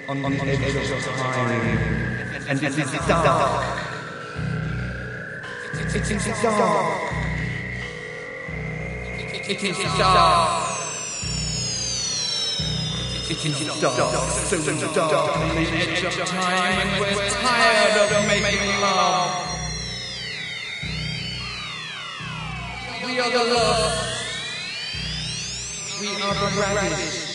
on the edge of time, and it is dark. It is dark. It is dark. It is dark, so dark on the edge of time, and we're tired of making love. We are the lost. We are the ragged.